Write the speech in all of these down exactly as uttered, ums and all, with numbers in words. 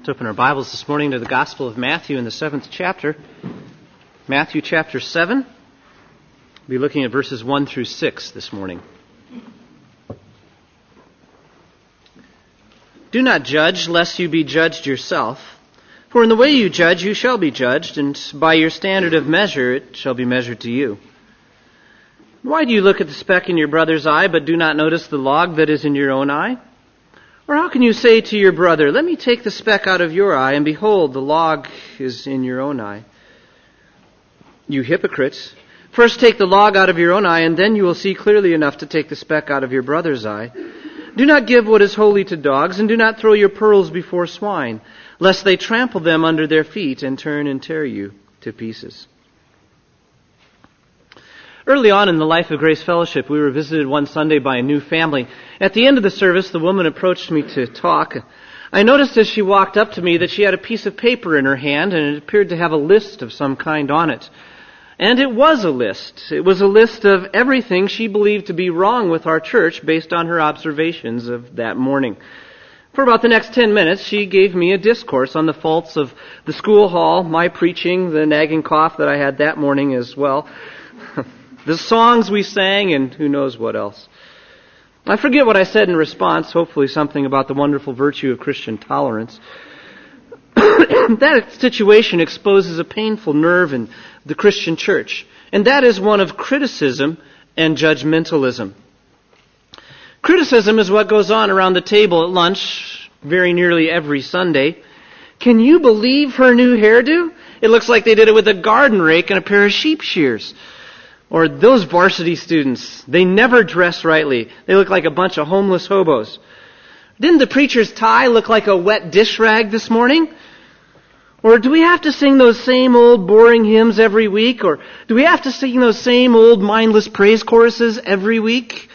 Let's open our Bibles this morning to the Gospel of Matthew in the seventh chapter. Matthew chapter seven. We'll be looking at verses one through six this morning. Do not judge, lest you be judged yourself. For in the way you judge, you shall be judged, and by your standard of measure it shall be measured to you. Why do you look at the speck in your brother's eye, but do not notice the log that is in your own eye? Or how can you say to your brother, let me take the speck out of your eye, and behold, the log is in your own eye? You hypocrites, first take the log out of your own eye, and then you will see clearly enough to take the speck out of your brother's eye. Do not give what is holy to dogs, and do not throw your pearls before swine, lest they trample them under their feet and turn and tear you to pieces. Early on in the Life of Grace Fellowship, we were visited one Sunday by a new family. At the end of the service, the woman approached me to talk. I noticed as she walked up to me that she had a piece of paper in her hand, and it appeared to have a list of some kind on it. And it was a list. It was a list of everything she believed to be wrong with our church based on her observations of that morning. For about the next ten minutes, she gave me a discourse on the faults of the school hall, my preaching, the nagging cough that I had that morning as well, the songs we sang, and who knows what else. I forget what I said in response, hopefully something about the wonderful virtue of Christian tolerance. That situation exposes a painful nerve in the Christian church, and that is one of criticism and judgmentalism. Criticism is what goes on around the table at lunch very nearly every Sunday. Can you believe her new hairdo? It looks like they did it with a garden rake and a pair of sheep shears. Or those varsity students, they never dress rightly. They look like a bunch of homeless hobos. Didn't the preacher's tie look like a wet dish rag this morning? Or do we have to sing those same old boring hymns every week? Or do we have to sing those same old mindless praise choruses every week?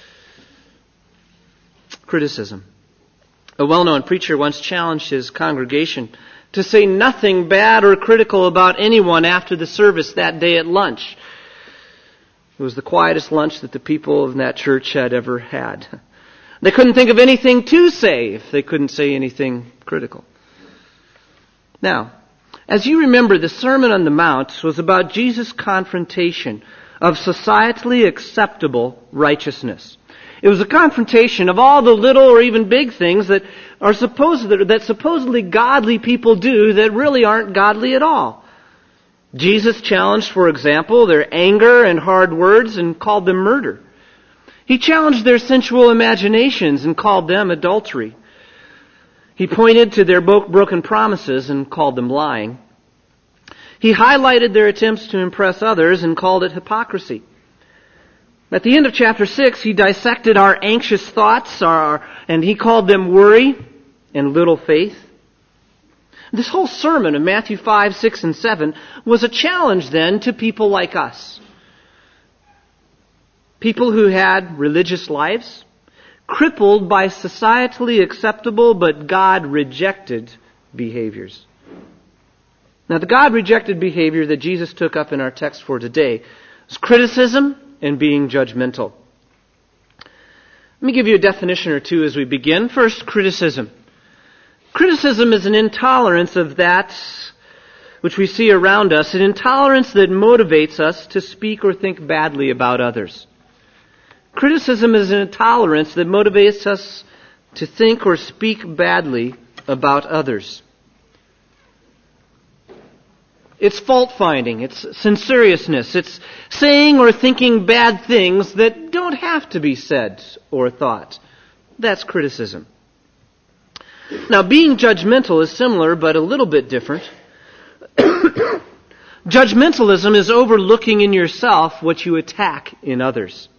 Criticism. A well-known preacher once challenged his congregation to say nothing bad or critical about anyone after the service that day at lunch. It was the quietest lunch that the people in that church had ever had. They couldn't think of anything to say if they couldn't say anything critical. Now, as you remember, the Sermon on the Mount was about Jesus' confrontation of societally acceptable righteousness. It was a confrontation of all the little or even big things that are supposed that supposedly godly people do that really aren't godly at all. Jesus challenged, for example, their anger and hard words and called them murder. He challenged their sensual imaginations and called them adultery. He pointed to their broken promises and called them lying. He highlighted their attempts to impress others and called it hypocrisy. At the end of chapter six, he dissected our anxious thoughts, our, and he called them worry and little faith. This whole sermon of Matthew five, six, and seven was a challenge then to people like us. People who had religious lives, crippled by societally acceptable but God-rejected behaviors. Now, the God-rejected behavior that Jesus took up in our text for today is criticism and being judgmental. Let me give you a definition or two as we begin. First, criticism. Criticism is an intolerance of that which we see around us, an intolerance that motivates us to speak or think badly about others. Criticism is an intolerance that motivates us to think or speak badly about others. It's fault-finding, it's censoriousness, it's saying or thinking bad things that don't have to be said or thought. That's criticism. Now, being judgmental is similar, but a little bit different. Judgmentalism is overlooking in yourself what you attack in others.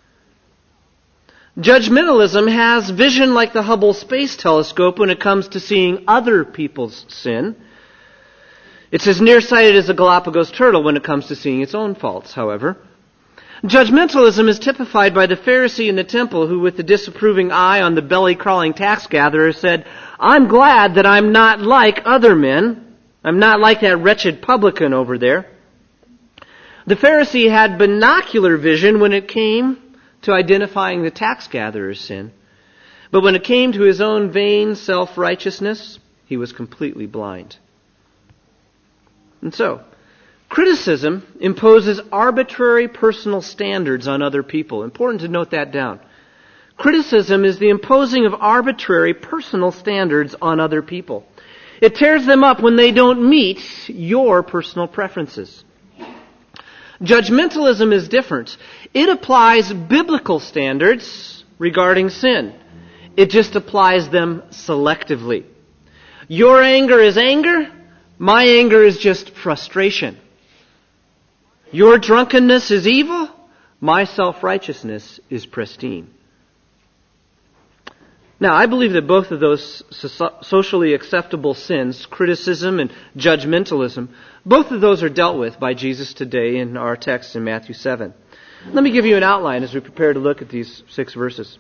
Judgmentalism has vision like the Hubble Space Telescope when it comes to seeing other people's sin. It's as nearsighted as a Galapagos turtle when it comes to seeing its own faults, however. Judgmentalism is typified by the Pharisee in the temple who, with the disapproving eye on the belly-crawling tax gatherer, said, I'm glad that I'm not like other men. I'm not like that wretched publican over there. The Pharisee had binocular vision when it came to identifying the tax gatherer's sin. But when it came to his own vain self-righteousness, he was completely blind. And so, criticism imposes arbitrary personal standards on other people. Important to note that down. Criticism is the imposing of arbitrary personal standards on other people. It tears them up when they don't meet your personal preferences. Judgmentalism is different. It applies biblical standards regarding sin. It just applies them selectively. Your anger is anger. My anger is just frustration. Your drunkenness is evil. My self-righteousness is pristine. Now, I believe that both of those socially acceptable sins, criticism and judgmentalism, both of those are dealt with by Jesus today in our text in Matthew seven. Let me give you an outline as we prepare to look at these six verses.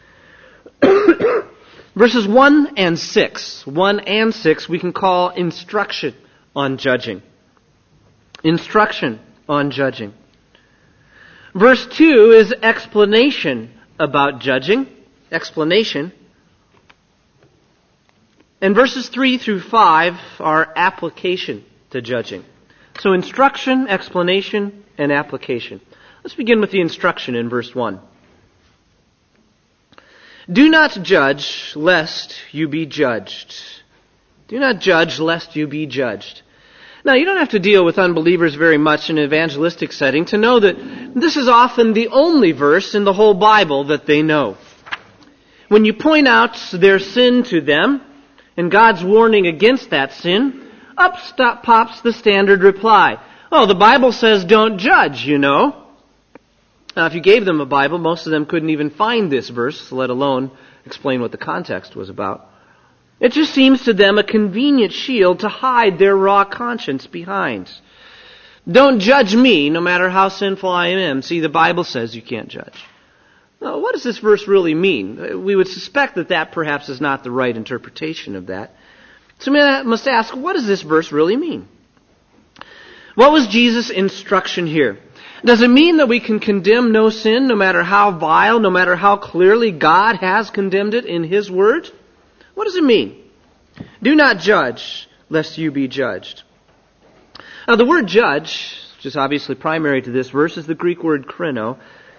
Verses one and six. one and six we can call instruction on judging. Instruction on judging. Verse two is explanation about judging. Explanation. And verses three through five are application to judging. So instruction, explanation, and application. Let's begin with the instruction in verse one. Do not judge lest you be judged. Do not judge lest you be judged. Now, you don't have to deal with unbelievers very much in an evangelistic setting to know that this is often the only verse in the whole Bible that they know. When you point out their sin to them, and God's warning against that sin, up stop, pops the standard reply. Oh, the Bible says don't judge, you know. Now, if you gave them a Bible, most of them couldn't even find this verse, let alone explain what the context was about. It just seems to them a convenient shield to hide their raw conscience behind. Don't judge me, no matter how sinful I am. See, the Bible says you can't judge. Now, what does this verse really mean? We would suspect that that perhaps is not the right interpretation of that. So we must ask, what does this verse really mean? What was Jesus' instruction here? Does it mean that we can condemn no sin, no matter how vile, no matter how clearly God has condemned it in His Word? What does it mean? Do not judge, lest you be judged. Now, the word judge, which is obviously primary to this verse, is the Greek word krino.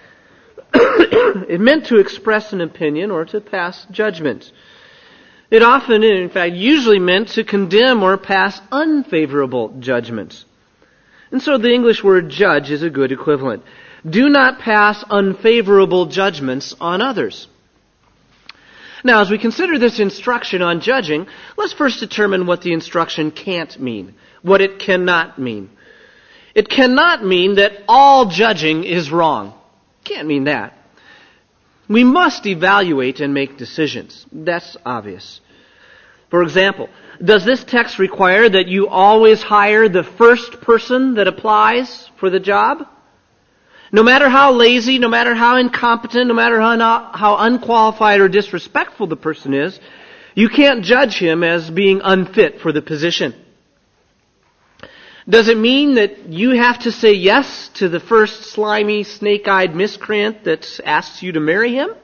It meant to express an opinion or to pass judgment. It often, in fact, usually meant to condemn or pass unfavorable judgments. And so the English word judge is a good equivalent. Do not pass unfavorable judgments on others. Now, as we consider this instruction on judging, let's first determine what the instruction can't mean, what it cannot mean. It cannot mean that all judging is wrong. Can't mean that. We must evaluate and make decisions. That's obvious. For example, does this text require that you always hire the first person that applies for the job? No matter how lazy, no matter how incompetent, no matter how, not, how unqualified or disrespectful the person is, you can't judge him as being unfit for the position. Does it mean that you have to say yes to the first slimy, snake-eyed miscreant that asks you to marry him?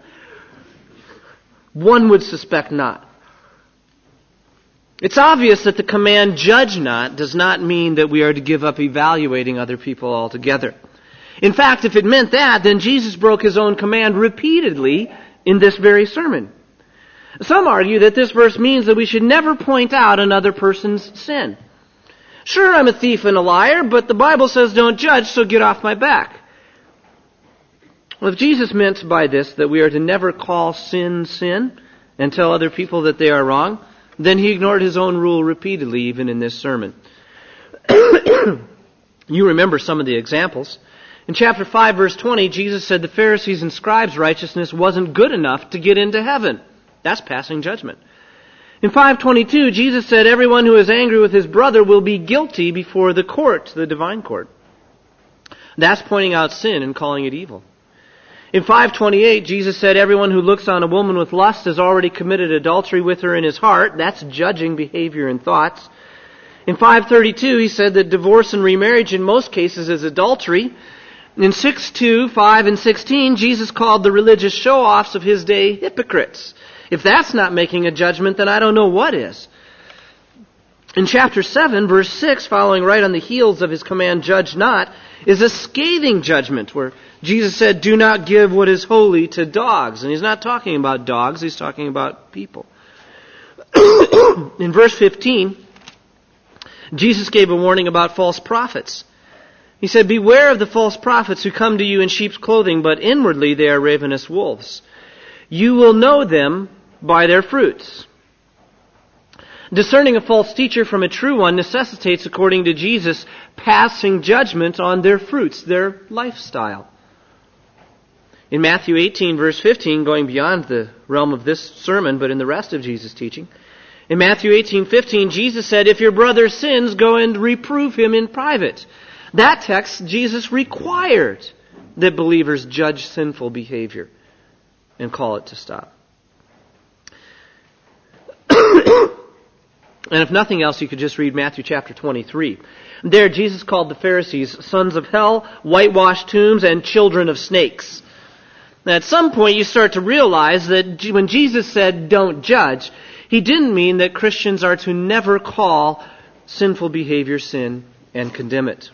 One would suspect not. It's obvious that the command judge not does not mean that we are to give up evaluating other people altogether. In fact, if it meant that, then Jesus broke His own command repeatedly in this very sermon. Some argue that this verse means that we should never point out another person's sin. Sure, I'm a thief and a liar, but the Bible says don't judge, so get off my back. Well, if Jesus meant by this that we are to never call sin sin and tell other people that they are wrong, then He ignored His own rule repeatedly, even in this sermon. You remember some of the examples. In chapter five, verse twenty, Jesus said the Pharisees' and scribes' righteousness wasn't good enough to get into heaven. That's passing judgment. In five twenty-two, Jesus said everyone who is angry with his brother will be guilty before the court, the divine court. That's pointing out sin and calling it evil. In five twenty-eight, Jesus said everyone who looks on a woman with lust has already committed adultery with her in his heart. That's judging behavior and thoughts. In five thirty-two, He said that divorce and remarriage in most cases is adultery. In six two, five, and sixteen, Jesus called the religious show-offs of His day hypocrites. If that's not making a judgment, then I don't know what is. In chapter seven, verse six, following right on the heels of his command, judge not, is a scathing judgment where Jesus said, do not give what is holy to dogs. And he's not talking about dogs, he's talking about people. In verse fifteen, Jesus gave a warning about false prophets. He said, beware of the false prophets who come to you in sheep's clothing, but inwardly they are ravenous wolves. You will know them by their fruits. Discerning a false teacher from a true one necessitates, according to Jesus, passing judgment on their fruits, their lifestyle. In Matthew eighteen, verse fifteen, going beyond the realm of this sermon, but in the rest of Jesus' teaching, in Matthew eighteen fifteen, Jesus said, if your brother sins, go and reprove him in private. That text, Jesus required that believers judge sinful behavior and call it to stop. And if nothing else, you could just read Matthew chapter twenty-three. There, Jesus called the Pharisees sons of hell, whitewashed tombs, and children of snakes. Now, at some point, you start to realize that when Jesus said, don't judge, he didn't mean that Christians are to never call sinful behavior sin and condemn it.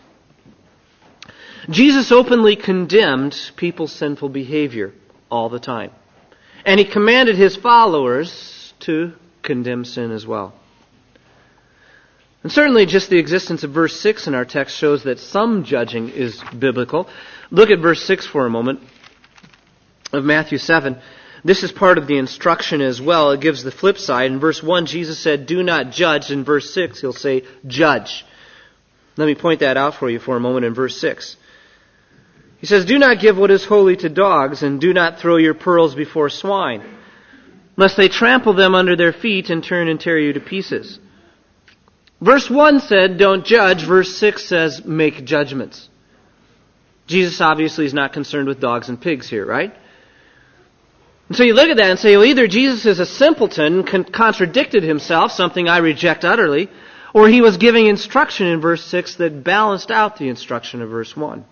Jesus openly condemned people's sinful behavior all the time. And he commanded his followers to condemn sin as well. And certainly just the existence of verse six in our text shows that some judging is biblical. Look at verse six for a moment of Matthew seven. This is part of the instruction as well. It gives the flip side. In verse one, Jesus said, do not judge. In verse six, he'll say, judge. Let me point that out for you for a moment in verse six. He says, do not give what is holy to dogs, and do not throw your pearls before swine, lest they trample them under their feet and turn and tear you to pieces. Verse one said, don't judge. Verse six says, make judgments. Jesus obviously is not concerned with dogs and pigs here, right? And so you look at that and say, well, either Jesus is a simpleton, con- contradicted himself, something I reject utterly, or he was giving instruction in verse six that balanced out the instruction of verse one.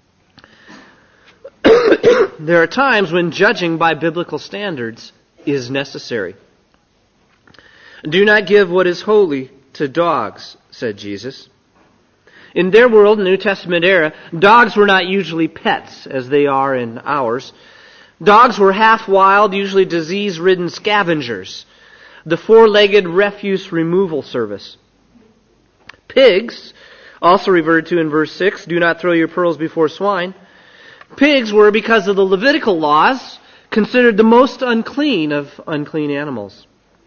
There are times when judging by biblical standards is necessary. Do not give what is holy to dogs, said Jesus. In their world, in the New Testament era, dogs were not usually pets as they are in ours. Dogs were half-wild, usually disease-ridden scavengers, the four-legged refuse removal service. Pigs, also referred to in verse six, do not throw your pearls before swine. Pigs were, because of the Levitical laws, considered the most unclean of unclean animals.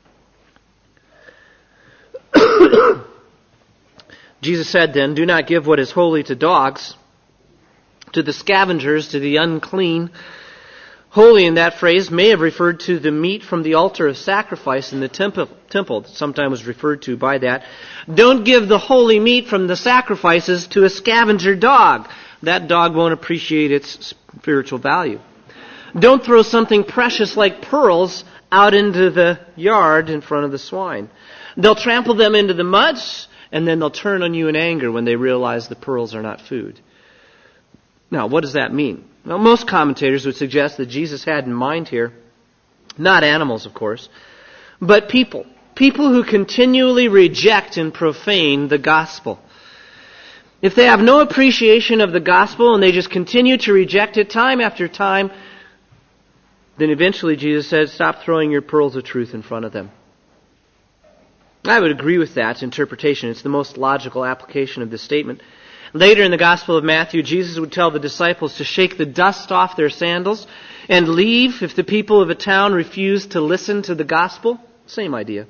Jesus said then, do not give what is holy to dogs, to the scavengers, to the unclean. Holy in that phrase may have referred to the meat from the altar of sacrifice in the temple, temple sometimes was referred to by that. Don't give the holy meat from the sacrifices to a scavenger dog. That dog won't appreciate its spiritual value. Don't throw something precious like pearls out into the yard in front of the swine. They'll trample them into the mud, and then they'll turn on you in anger when they realize the pearls are not food. Now, what does that mean? Well, most commentators would suggest that Jesus had in mind here, not animals, of course, but people. People who continually reject and profane the gospel. If they have no appreciation of the gospel and they just continue to reject it time after time, then eventually Jesus said, stop throwing your pearls of truth in front of them. I would agree with that interpretation. It's the most logical application of this statement. Later in the Gospel of Matthew, Jesus would tell the disciples to shake the dust off their sandals and leave if the people of a town refused to listen to the gospel. Same idea.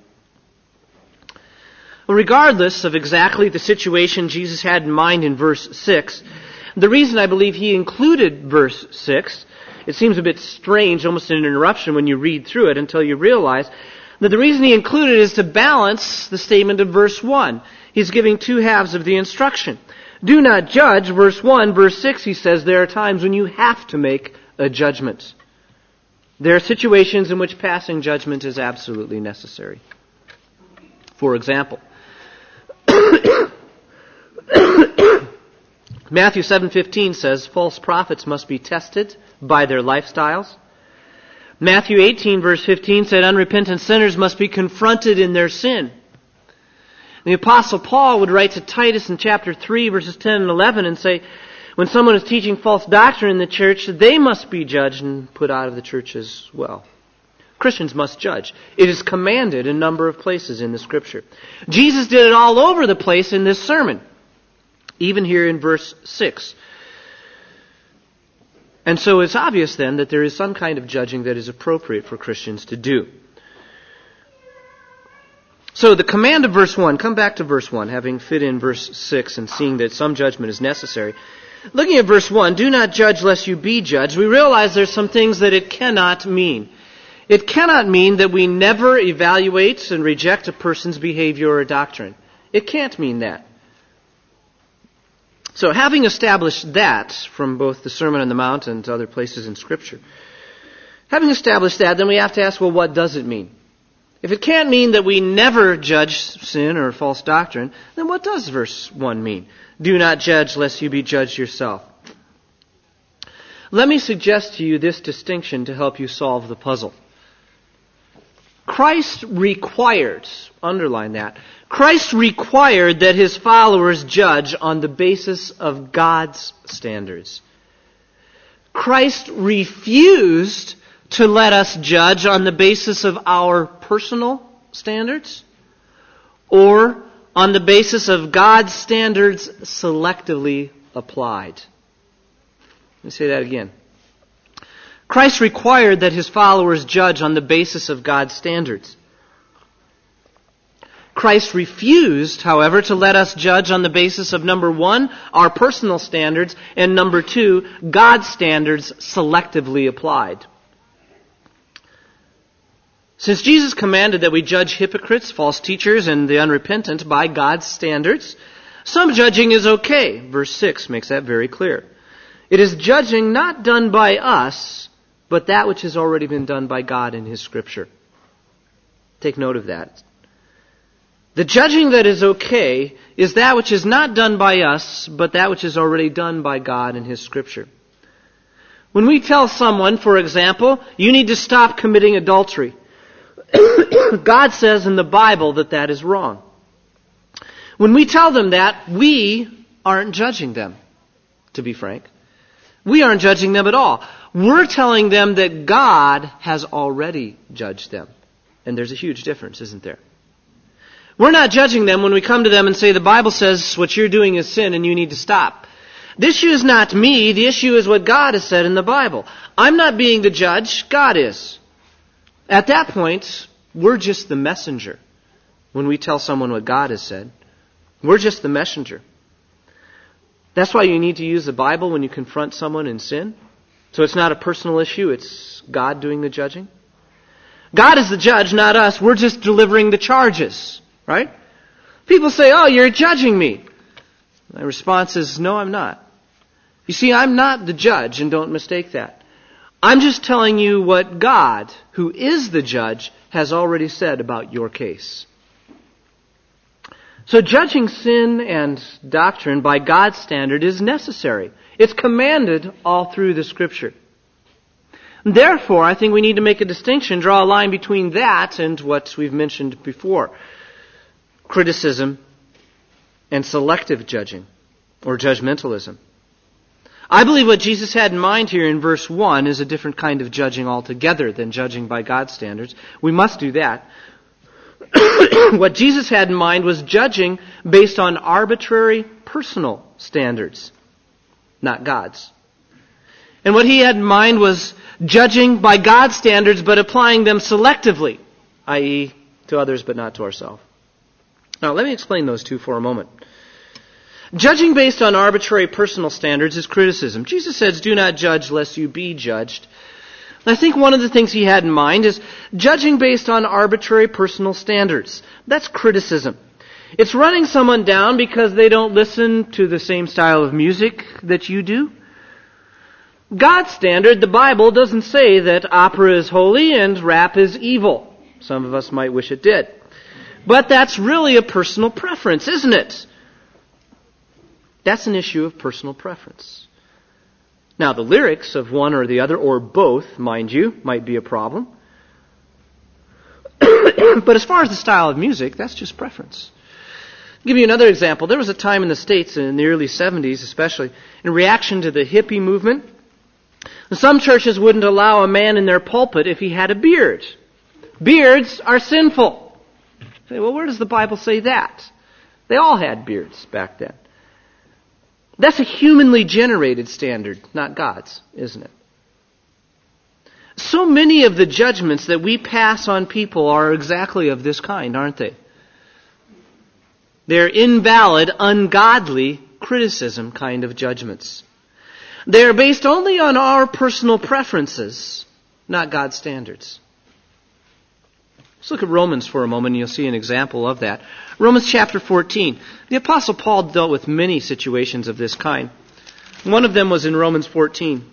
Regardless of exactly the situation Jesus had in mind in verse six, the reason I believe he included verse six, it seems a bit strange, almost an interruption when you read through it until you realize that the reason he included it is to balance the statement of verse one. He's giving two halves of the instruction. Do not judge, verse one. Verse six, he says, there are times when you have to make a judgment. There are situations in which passing judgment is absolutely necessary. For example, Matthew seven fifteen says false prophets must be tested by their lifestyles. Matthew eighteen verse fifteen said unrepentant sinners must be confronted in their sin. The Apostle Paul would write to Titus in chapter three, verses ten and eleven, and say, when someone is teaching false doctrine in the church, they must be judged and put out of the church as well. Christians must judge. It is commanded in a number of places in the Scripture. Jesus did it all over the place in this sermon, even here in verse six. And so it's obvious then that there is some kind of judging that is appropriate for Christians to do. So the command of verse one, come back to verse one, having fit in verse six and seeing that some judgment is necessary. Looking at verse one, do not judge lest you be judged, we realize there's some things that it cannot mean. It cannot mean that we never evaluate and reject a person's behavior or doctrine. It can't mean that. So having established that from both the Sermon on the Mount and other places in Scripture, having established that, then we have to ask, well, what does it mean? If it can't mean that we never judge sin or false doctrine, then what does verse one mean? Do not judge lest you be judged yourself. Let me suggest to you this distinction to help you solve the puzzle. Christ required, underline that, Christ required that His followers judge on the basis of God's standards. Christ refused to let us judge on the basis of our personal standards or on the basis of God's standards selectively applied. Let me say that again. Christ required that His followers judge on the basis of God's standards. Christ refused, however, to let us judge on the basis of, number one, our personal standards, and number two, God's standards selectively applied. Since Jesus commanded that we judge hypocrites, false teachers, and the unrepentant by God's standards, some judging is okay. Verse six makes that very clear. It is judging not done by us, but that which has already been done by God in His Scripture. Take note of that. The judging that is okay is that which is not done by us, but that which is already done by God in His Scripture. When we tell someone, for example, you need to stop committing adultery, God says in the Bible that that is wrong. When we tell them that, we aren't judging them, to be frank. We aren't judging them at all. We're telling them that God has already judged them. And there's a huge difference, isn't there? We're not judging them when we come to them and say, the Bible says what you're doing is sin and you need to stop. The issue is not me. The issue is what God has said in the Bible. I'm not being the judge. God is. At that point, we're just the messenger. When we tell someone what God has said, we're just the messenger. That's why you need to use the Bible when you confront someone in sin. So it's not a personal issue, it's God doing the judging. God is the judge, not us. We're just delivering the charges, right? People say, oh, you're judging me. My response is, no, I'm not. You see, I'm not the judge, and don't mistake that. I'm just telling you what God, who is the judge, has already said about your case. So judging sin and doctrine by God's standard is necessary. It's commanded all through the Scripture. Therefore, I think we need to make a distinction, draw a line between that and what we've mentioned before. Criticism and selective judging, or judgmentalism. I believe what Jesus had in mind here in verse one is a different kind of judging altogether than judging by God's standards. We must do that. What Jesus had in mind was judging based on arbitrary personal standards, not God's. And what He had in mind was judging by God's standards but applying them selectively, that is to others but not to ourselves. Now let me explain those two for a moment. Judging based on arbitrary personal standards is criticism. Jesus says, do not judge lest you be judged. I think one of the things He had in mind is judging based on arbitrary personal standards. That's criticism. It's running someone down because they don't listen to the same style of music that you do. God's standard, the Bible, doesn't say that opera is holy and rap is evil. Some of us might wish it did. But that's really a personal preference, isn't it? That's an issue of personal preference. Now, the lyrics of one or the other, or both, mind you, might be a problem. But as far as the style of music, that's just preference. I'll give you another example. There was a time in the States, in the early seventies especially, in reaction to the hippie movement, some churches wouldn't allow a man in their pulpit if he had a beard. Beards are sinful. You say, well, where does the Bible say that? They all had beards back then. That's a humanly generated standard, not God's, isn't it? So many of the judgments that we pass on people are exactly of this kind, aren't they? They're invalid, ungodly criticism kind of judgments. They're based only on our personal preferences, not God's standards. Let's look at Romans for a moment and you'll see an example of that. Romans chapter fourteen. The Apostle Paul dealt with many situations of this kind. One of them was in Romans fourteen.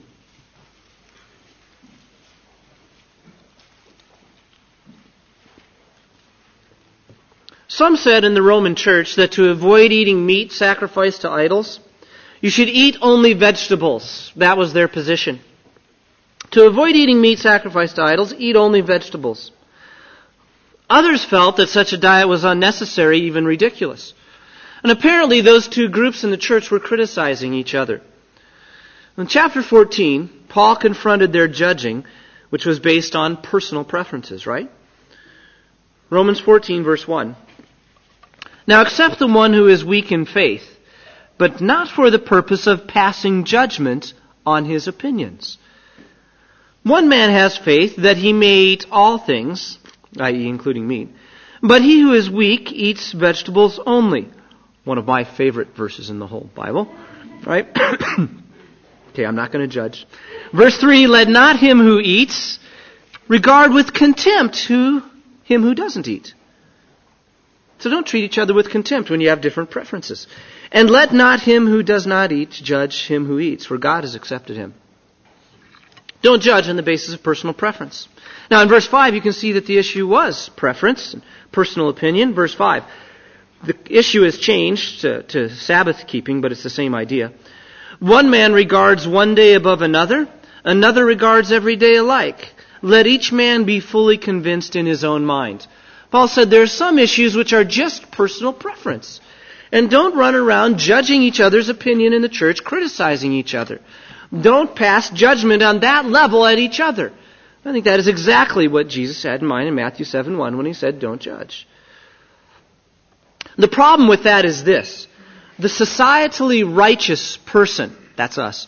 Some said in the Roman church that to avoid eating meat sacrificed to idols, you should eat only vegetables. That was their position. To avoid eating meat sacrificed to idols, eat only vegetables. Others felt that such a diet was unnecessary, even ridiculous. And apparently those two groups in the church were criticizing each other. In chapter fourteen, Paul confronted their judging, which was based on personal preferences, right? Romans fourteen, verse one. Now accept the one who is weak in faith, but not for the purpose of passing judgment on his opinions. One man has faith that he may eat all things, that is including meat, but he who is weak eats vegetables only. One of my favorite verses in the whole Bible, right? Okay, I'm not going to judge. Verse three, let not him who eats regard with contempt who him who doesn't eat. So don't treat each other with contempt when you have different preferences. And let not him who does not eat judge him who eats, for God has accepted him. Don't judge on the basis of personal preference. Now in verse five you can see that the issue was preference, personal opinion. Verse five, the issue has changed to, to Sabbath keeping, but it's the same idea. One man regards one day above another, another regards every day alike. Let each man be fully convinced in his own mind. Paul said there are some issues which are just personal preference. And don't run around judging each other's opinion in the church, criticizing each other. Don't pass judgment on that level at each other. I think that is exactly what Jesus had in mind in Matthew seven one when he said, don't judge. The problem with that is this. The societally righteous person, that's us,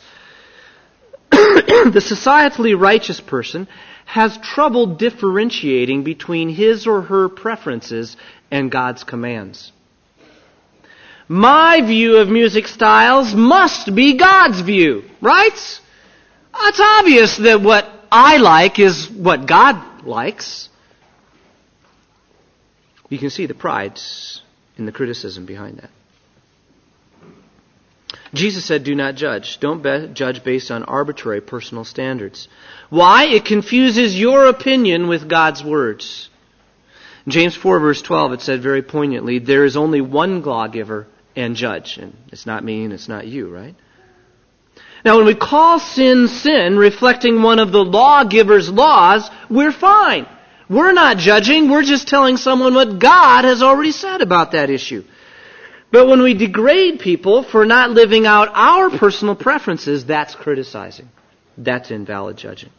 the societally righteous person has trouble differentiating between his or her preferences and God's commands. My view of music styles must be God's view, right? It's obvious that what I like is what God likes. You can see the pride in the criticism behind that. Jesus said, do not judge. Don't be- judge based on arbitrary personal standards. Why? It confuses your opinion with God's words. In James four, verse twelve, it said very poignantly, there is only one lawgiver and judge. And it's not me and it's not you, right? Now, when we call sin sin, reflecting one of the lawgiver's laws, we're fine. We're not judging. We're just telling someone what God has already said about that issue. But when we degrade people for not living out our personal preferences, that's criticizing. That's invalid judging.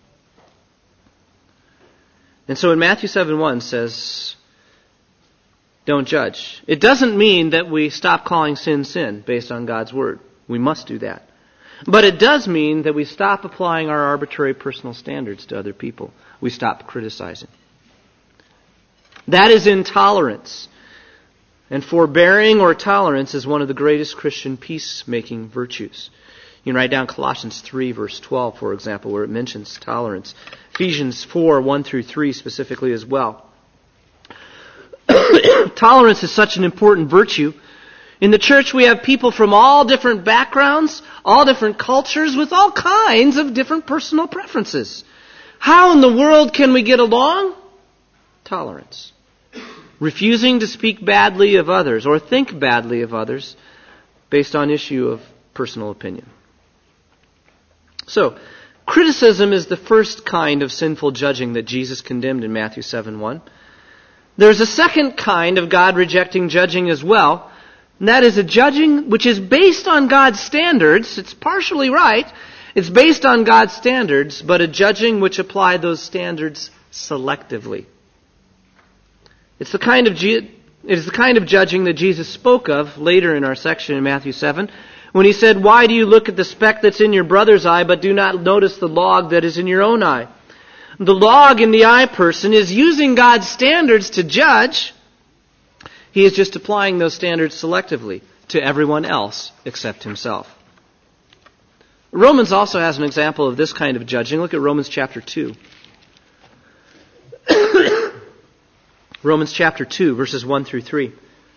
And so in Matthew seven one says, don't judge. It doesn't mean that we stop calling sin sin based on God's word. We must do that. But it does mean that we stop applying our arbitrary personal standards to other people. We stop criticizing. That is intolerance. And forbearing or tolerance is one of the greatest Christian peacemaking virtues. You can write down Colossians three, verse twelve, for example, where it mentions tolerance. Ephesians four, one through three specifically as well. Tolerance is such an important virtue. In the church we have people from all different backgrounds, all different cultures, with all kinds of different personal preferences. How in the world can we get along? Tolerance. Refusing to speak badly of others or think badly of others based on issue of personal opinion. So, criticism is the first kind of sinful judging that Jesus condemned in Matthew seven one. There's a second kind of God-rejecting judging as well, And that is a judging which is based on God's standards. It's partially right. It's based on God's standards, but a judging which apply those standards selectively. It's the kind of ge- it is the kind of judging that Jesus spoke of later in our section in Matthew seven, when he said, "Why do you look at the speck that's in your brother's eye, but do not notice the log that is in your own eye?" The log in the eye person is using God's standards to judge. He is just applying those standards selectively to everyone else except himself. Romans also has an example of this kind of judging. Look at Romans chapter two. Romans chapter two, verses one through three.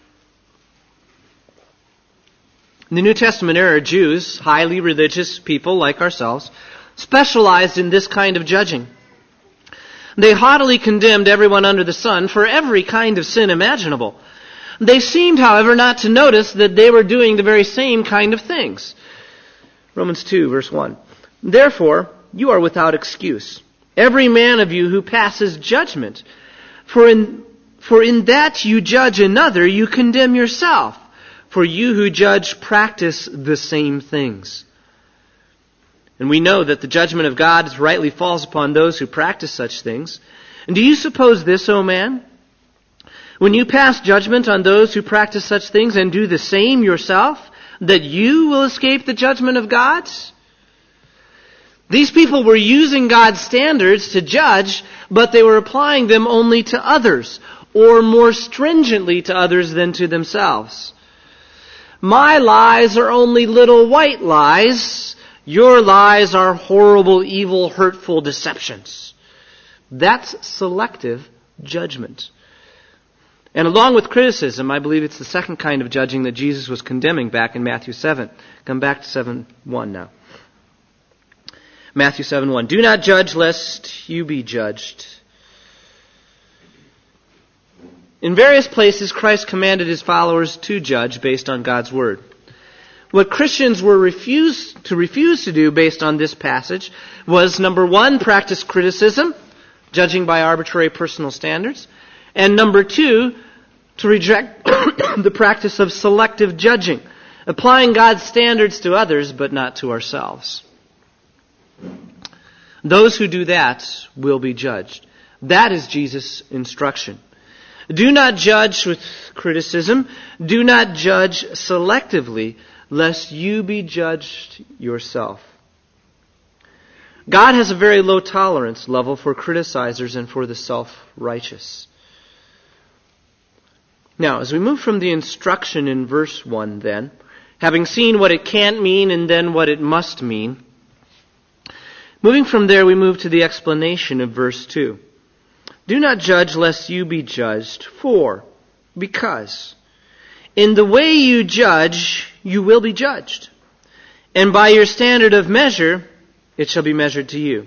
In the New Testament era, Jews, highly religious people like ourselves, specialized in this kind of judging. They haughtily condemned everyone under the sun for every kind of sin imaginable. They seemed, however, not to notice that they were doing the very same kind of things. Romans two, verse one. Therefore, you are without excuse, every man of you who passes judgment. For in, for in that you judge another, you condemn yourself. For you who judge practice the same things. And we know that the judgment of God rightly falls upon those who practice such things. And do you suppose this, O man? When you pass judgment on those who practice such things and do the same yourself, that you will escape the judgment of God? These people were using God's standards to judge, but they were applying them only to others, or more stringently to others than to themselves. My lies are only little white lies. Your lies are horrible, evil, hurtful deceptions. That's selective judgment. And along with criticism, I believe it's the second kind of judging that Jesus was condemning back in Matthew seven. Come back to seven one now. Matthew seven one. Do not judge lest you be judged. In various places, Christ commanded his followers to judge based on God's word. What Christians were refused to refuse to do based on this passage was, number one, practice criticism, judging by arbitrary personal standards. And number two, to reject the practice of selective judging, applying God's standards to others but not to ourselves. Those who do that will be judged. That is Jesus' instruction. Do not judge with criticism. Do not judge selectively, lest you be judged yourself. God has a very low tolerance level for criticizers and for the self-righteous. Now, as we move from the instruction in verse one then, having seen what it can't mean and then what it must mean, moving from there we move to the explanation of verse two. Do not judge lest you be judged, for, because, in the way you judge, you will be judged, and by your standard of measure, it shall be measured to you.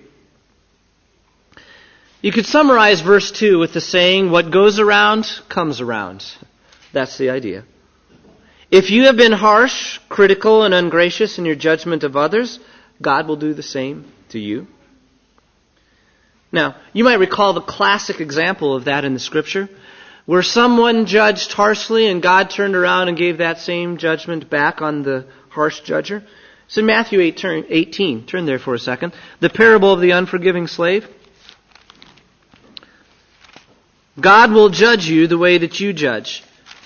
You could summarize verse two with the saying, what goes around, comes around. That's the idea. If you have been harsh, critical, and ungracious in your judgment of others, God will do the same to you. Now, you might recall the classic example of that in the Scripture, where someone judged harshly and God turned around and gave that same judgment back on the harsh judger. It's in Matthew eighteen. Turn there for a second. The parable of the unforgiving slave. God will judge you the way that you judge.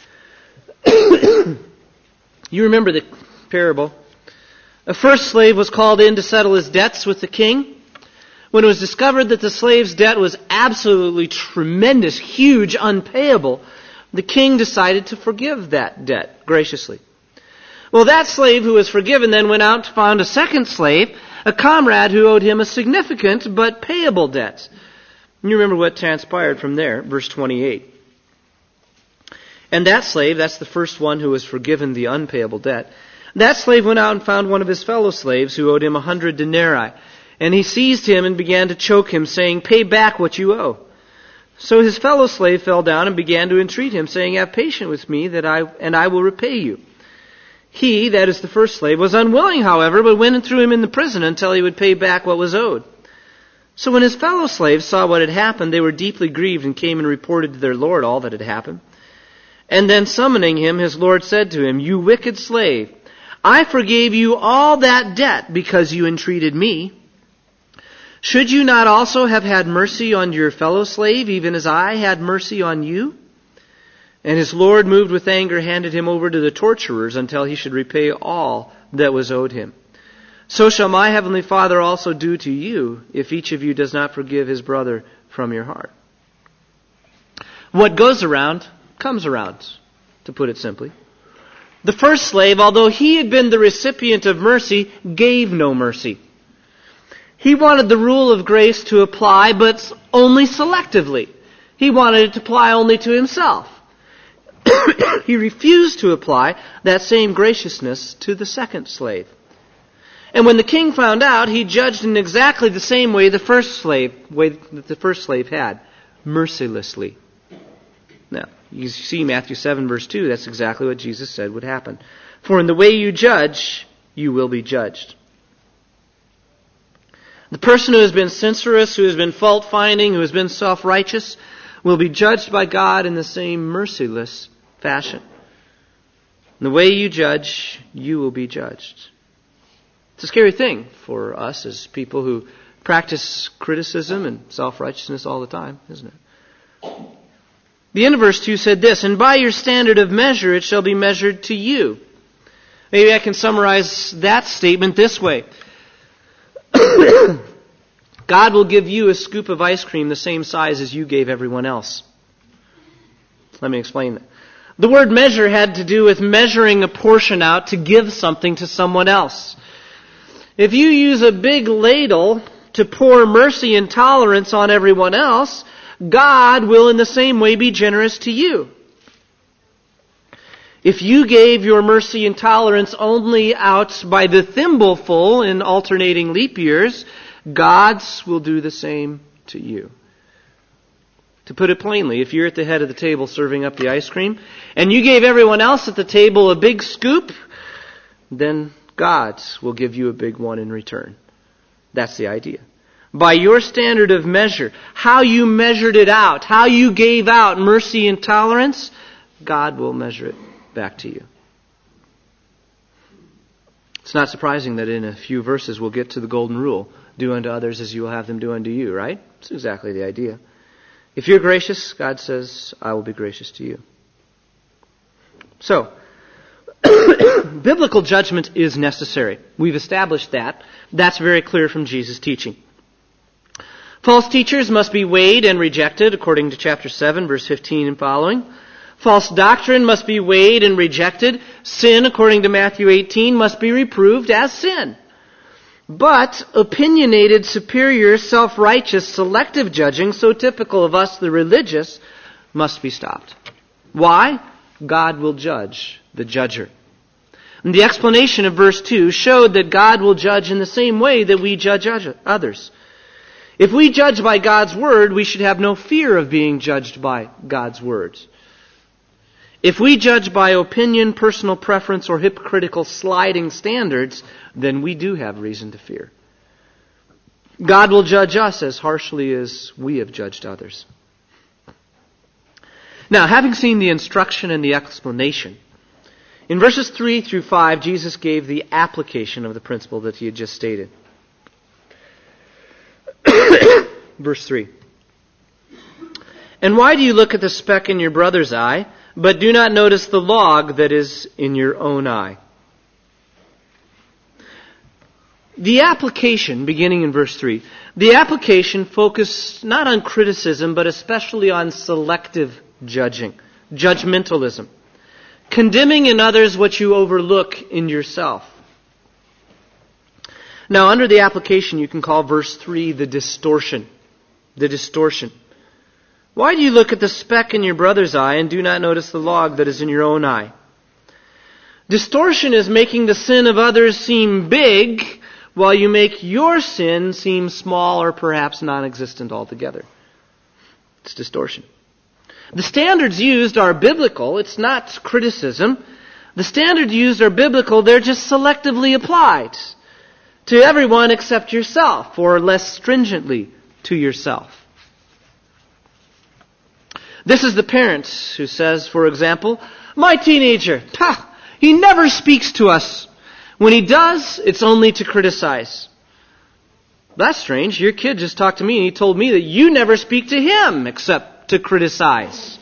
You remember the parable. A first slave was called in to settle his debts with the king. When it was discovered that the slave's debt was absolutely tremendous, huge, unpayable, the king decided to forgive that debt graciously. Well, that slave who was forgiven then went out to find a second slave, a comrade who owed him a significant but payable debt. You remember what transpired from there, verse twenty-eight. And that slave, that's the first one who was forgiven the unpayable debt, that slave went out and found one of his fellow slaves who owed him a hundred denarii. And he seized him and began to choke him, saying, pay back what you owe. So his fellow slave fell down and began to entreat him, saying, have patience with me, that I and I will repay you. He, that is the first slave, was unwilling, however, but went and threw him in the prison until he would pay back what was owed. So when his fellow slaves saw what had happened, they were deeply grieved and came and reported to their lord all that had happened. And then summoning him, his Lord said to him, "You wicked slave, I forgave you all that debt because you entreated me. Should you not also have had mercy on your fellow slave, even as I had mercy on you?" And his Lord, moved with anger, handed him over to the torturers until he should repay all that was owed him. So shall my heavenly Father also do to you, if each of you does not forgive his brother from your heart. What goes around comes around, to put it simply. The first slave, although he had been the recipient of mercy, gave no mercy. He wanted the rule of grace to apply, but only selectively. He wanted it to apply only to himself. He refused to apply that same graciousness to the second slave. And when the king found out, he judged in exactly the same way the first slave, way that the first slave had, mercilessly. Now, you see Matthew seven verse two, that's exactly what Jesus said would happen. For in the way you judge, you will be judged. The person who has been censorious, who has been fault-finding, who has been self-righteous, will be judged by God in the same merciless fashion. In the way you judge, you will be judged. It's a scary thing for us as people who practice criticism and self-righteousness all the time, isn't it? The end of verse two said this, "And by your standard of measure it shall be measured to you." Maybe I can summarize that statement this way. God will give you a scoop of ice cream the same size as you gave everyone else. Let me explain that. The word measure had to do with measuring a portion out to give something to someone else. If you use a big ladle to pour mercy and tolerance on everyone else, God will in the same way be generous to you. If you gave your mercy and tolerance only out by the thimbleful in alternating leap years, God's will do the same to you. To put it plainly, if you're at the head of the table serving up the ice cream, and you gave everyone else at the table a big scoop, then God will give you a big one in return. That's the idea. By your standard of measure, how you measured it out, how you gave out mercy and tolerance, God will measure it back to you. It's not surprising that in a few verses we'll get to the golden rule. Do unto others as you will have them do unto you, right? It's exactly the idea. If you're gracious, God says, I will be gracious to you. So, biblical judgment is necessary. We've established that. That's very clear from Jesus' teaching. False teachers must be weighed and rejected, according to chapter seven, verse fifteen and following. False doctrine must be weighed and rejected. Sin, according to Matthew eighteen, must be reproved as sin. But opinionated, superior, self-righteous, selective judging, so typical of us, the religious, must be stopped. Why? God will judge the judger. And the explanation of verse two showed that God will judge in the same way that we judge others. If we judge by God's word, we should have no fear of being judged by God's words. If we judge by opinion, personal preference, or hypocritical sliding standards, then we do have reason to fear. God will judge us as harshly as we have judged others. Now, having seen the instruction and the explanation, in verses three through five, Jesus gave the application of the principle that he had just stated. Verse three. And why do you look at the speck in your brother's eye, but do not notice the log that is in your own eye? The application, beginning in verse three, the application focused not on criticism, but especially on selective judging, judgmentalism, condemning in others what you overlook in yourself. Now, under the application, you can call verse three the distortion. The distortion. Why do you look at the speck in your brother's eye and do not notice the log that is in your own eye? Distortion is making the sin of others seem big, while you make your sin seem small or perhaps non-existent altogether. It's distortion. The standards used are biblical. It's not criticism. The standards used are biblical. They're just selectively applied to everyone except yourself, or less stringently to yourself. This is the parent who says, for example, my teenager, ha, he never speaks to us. When he does, it's only to criticize. That's strange. Your kid just talked to me and he told me that you never speak to him except to criticize.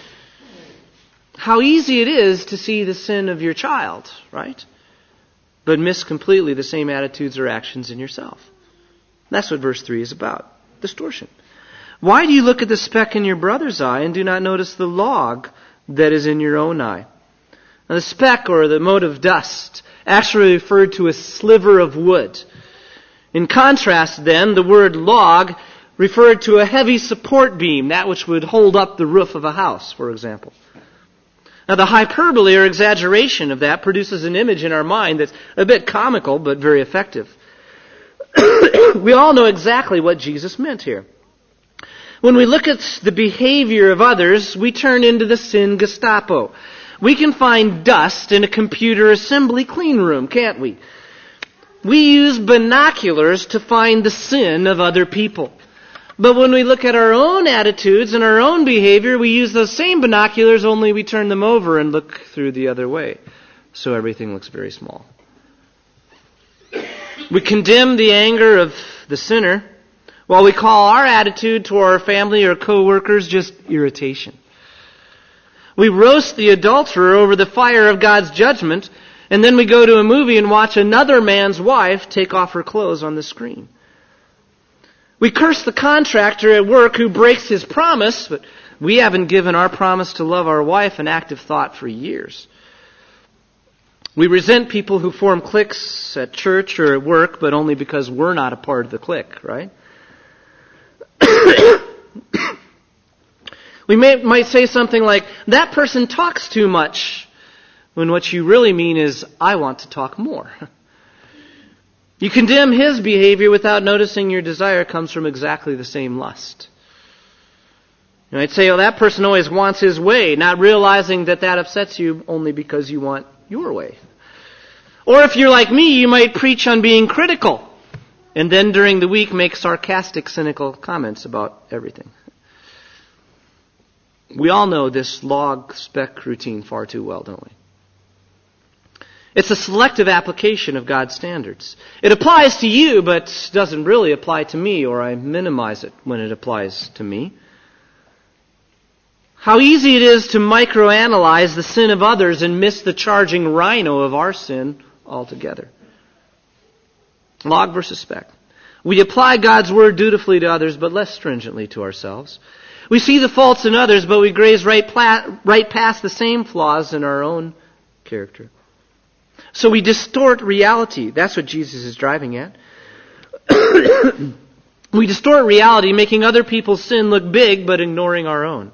How easy it is to see the sin of your child, right? But miss completely the same attitudes or actions in yourself. That's what verse three is about. Distortion. Why do you look at the speck in your brother's eye and do not notice the log that is in your own eye? Now, the speck, or the mote of dust, actually referred to a sliver of wood. In contrast, then, the word log referred to a heavy support beam, that which would hold up the roof of a house, for example. Now, the hyperbole or exaggeration of that produces an image in our mind that's a bit comical, but very effective. We all know exactly what Jesus meant here. When we look at the behavior of others, we turn into the sin Gestapo. We can find dust in a computer assembly clean room, can't we? We use binoculars to find the sin of other people. But when we look at our own attitudes and our own behavior, we use those same binoculars, only we turn them over and look through the other way. So everything looks very small. We condemn the anger of the sinner, while we call our attitude to our family or co-workers just irritation. We roast the adulterer over the fire of God's judgment, and then we go to a movie and watch another man's wife take off her clothes on the screen. We curse the contractor at work who breaks his promise, but we haven't given our promise to love our wife an active thought for years. We resent people who form cliques at church or at work, but only because we're not a part of the clique, right? We may, might say something like, that person talks too much, when what you really mean is, I want to talk more. You condemn his behavior without noticing your desire comes from exactly the same lust. You might say, oh, that person always wants his way, not realizing that that upsets you only because you want your way. Or if you're like me, you might preach on being critical, and then during the week make sarcastic, cynical comments about everything. We all know this log speck routine far too well, don't we? It's a selective application of God's standards. It applies to you, but doesn't really apply to me, or I minimize it when it applies to me. How easy it is to microanalyze the sin of others and miss the charging rhino of our sin altogether. Log versus speck. We apply God's word dutifully to others, but less stringently to ourselves. We see the faults in others, but we graze right, pla- right past the same flaws in our own character. So we distort reality. That's what Jesus is driving at. We distort reality, making other people's sin look big, but ignoring our own.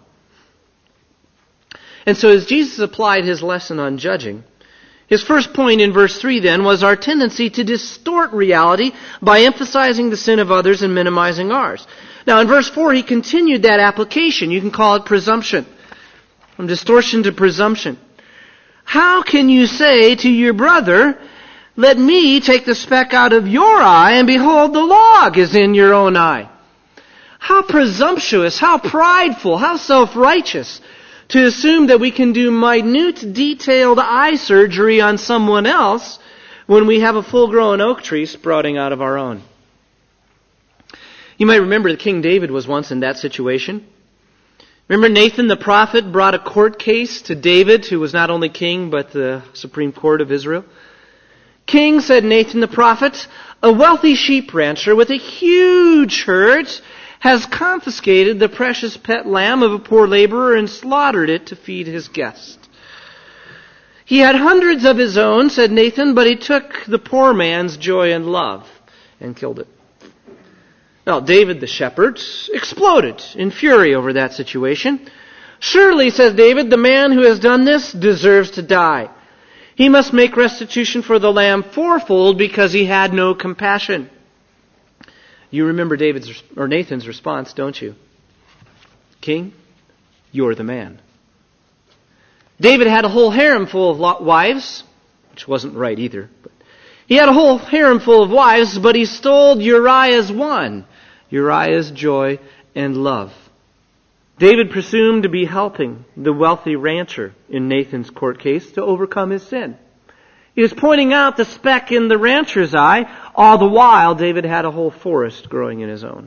And so as Jesus applied his lesson on judging, his first point in verse three then was our tendency to distort reality by emphasizing the sin of others and minimizing ours. Now in verse four he continued that application. You can call it presumption. From distortion to presumption. How can you say to your brother, let me take the speck out of your eye, and behold, the log is in your own eye? How presumptuous, how prideful, how self-righteous to assume that we can do minute, detailed eye surgery on someone else when we have a full-grown oak tree sprouting out of our own. You might remember that King David was once in that situation. Remember Nathan the prophet brought a court case to David, who was not only king, but the Supreme Court of Israel. King, said Nathan the prophet, a wealthy sheep rancher with a huge herd has confiscated the precious pet lamb of a poor laborer and slaughtered it to feed his guest. He had hundreds of his own, said Nathan, but he took the poor man's joy and love and killed it. Now, David the shepherd exploded in fury over that situation. Surely, says David, the man who has done this deserves to die. He must make restitution for the lamb fourfold because he had no compassion. You remember David's or Nathan's response, don't you? King, you're the man. David had a whole harem full of wives, which wasn't right either. But he had a whole harem full of wives, but he stole Uriah's one. Uriah's joy and love. David presumed to be helping the wealthy rancher in Nathan's court case to overcome his sin. He was pointing out the speck in the rancher's eye. All the while, David had a whole forest growing in his own.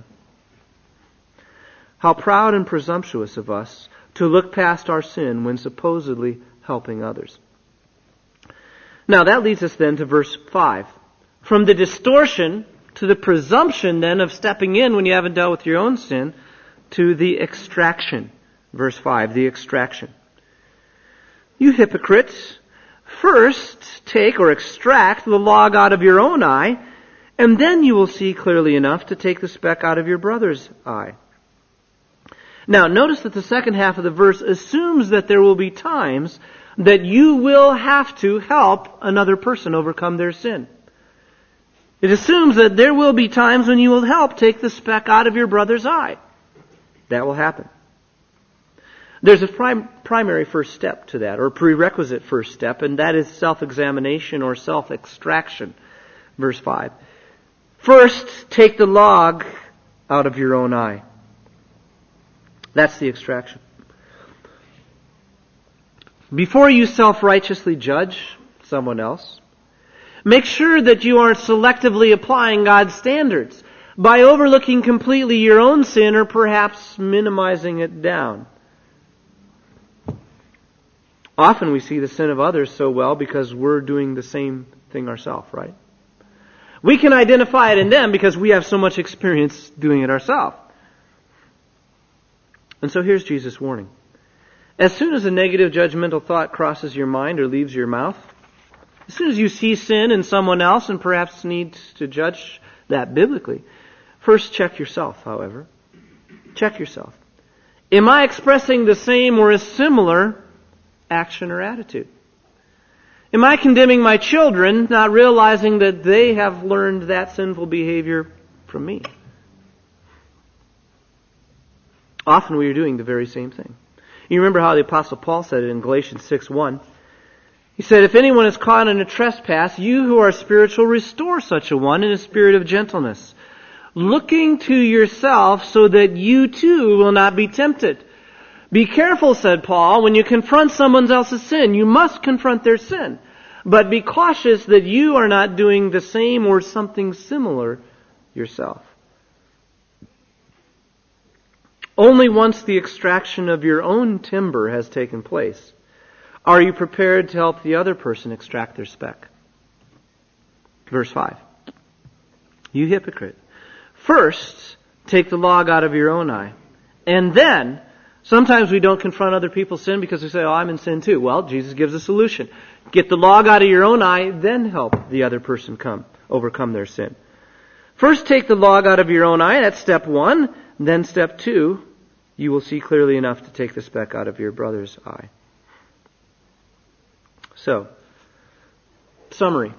How proud and presumptuous of us to look past our sin when supposedly helping others. Now that leads us then to verse five. From the distortion to the presumption then of stepping in when you haven't dealt with your own sin, to the extraction. Verse five, the extraction. You hypocrites, first take or extract the log out of your own eye, and then you will see clearly enough to take the speck out of your brother's eye. Now, notice that the second half of the verse assumes that there will be times that you will have to help another person overcome their sin. It assumes that there will be times when you will help take the speck out of your brother's eye. That will happen. There's a prim- primary first step to that, or prerequisite first step, and that is self-examination or self-extraction. Verse five. First, take the log out of your own eye. That's the extraction. Before you self-righteously judge someone else, make sure that you aren't selectively applying God's standards by overlooking completely your own sin or perhaps minimizing it down. Often we see the sin of others so well because we're doing the same thing ourselves, right? We can identify it in them because we have so much experience doing it ourselves. And so here's Jesus' warning. As soon as a negative judgmental thought crosses your mind or leaves your mouth, as soon as you see sin in someone else and perhaps need to judge that biblically, first check yourself, however. Check yourself. Am I expressing the same or a similar action or attitude? Am I condemning my children, not realizing that they have learned that sinful behavior from me? Often we are doing the very same thing. You remember how the Apostle Paul said it in Galatians six one. He said, if anyone is caught in a trespass, you who are spiritual, restore such a one in a spirit of gentleness, looking to yourself so that you too will not be tempted. Be careful, said Paul, when you confront someone else's sin. You must confront their sin. But be cautious that you are not doing the same or something similar yourself. Only once the extraction of your own timber has taken place are you prepared to help the other person extract their speck. Verse five. You hypocrite. First, take the log out of your own eye. And then, sometimes we don't confront other people's sin because we say, oh, I'm in sin too. Well, Jesus gives a solution. Get the log out of your own eye, then help the other person come overcome their sin. First, take the log out of your own eye. That's step one. Then step two, you will see clearly enough to take the speck out of your brother's eye. So, summary.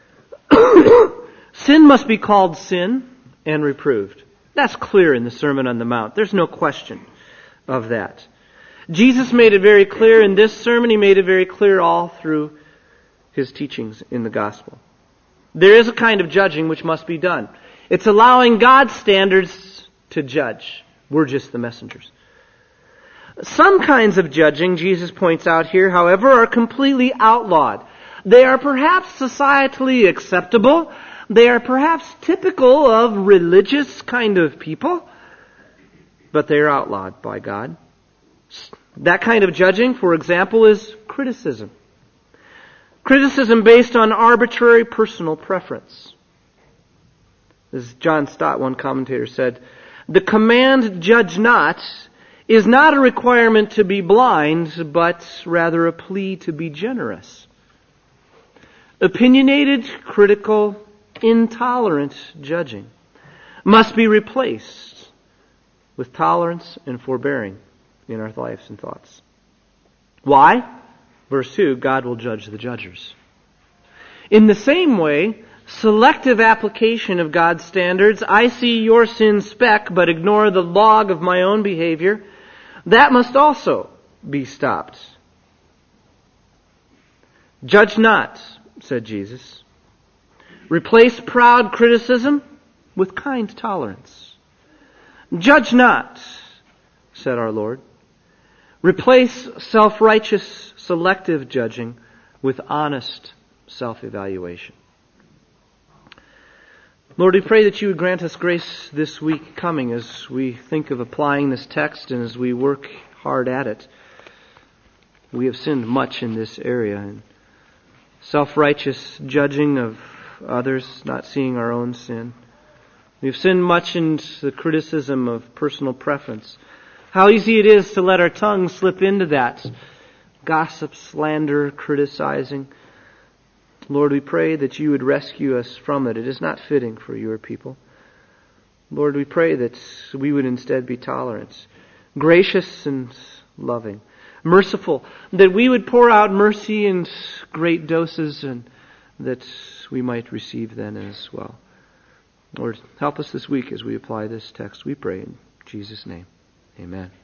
Sin must be called sin and reproved. That's clear in the Sermon on the Mount. There's no question of that. Jesus made it very clear in this sermon. He made it very clear all through His teachings in the gospel. There is a kind of judging which must be done. It's allowing God's standards to judge. We're just the messengers. Some kinds of judging, Jesus points out here, however, are completely outlawed. They are perhaps societally acceptable. They are perhaps typical of religious kind of people. But they are outlawed by God. That kind of judging, for example, is criticism. Criticism based on arbitrary personal preference. As John Stott, one commentator, said, the command, judge not, is not a requirement to be blind, but rather a plea to be generous. Opinionated, critical, intolerant judging must be replaced with tolerance and forbearing in our lives and thoughts. Why? Verse two, God will judge the judgers. In the same way, selective application of God's standards, I see your sin speck but ignore the log of my own behavior, that must also be stopped. Judge not, said Jesus. Replace proud criticism with kind tolerance. Judge not. said our Lord. Replace self-righteous, selective judging with honest self-evaluation. Lord, we pray that you would grant us grace this week coming as we think of applying this text and as we work hard at it. We have sinned much in this area, and self-righteous judging of others, not seeing our own sin. We've sinned much in the criticism of personal preference. How easy it is to let our tongue slip into that. Gossip, slander, criticizing. Lord, we pray that you would rescue us from it. It is not fitting for your people. Lord, we pray that we would instead be tolerant, gracious and loving, merciful, that we would pour out mercy in great doses and that we might receive then as well. Lord, help us this week as we apply this text. We pray in Jesus' name. Amen.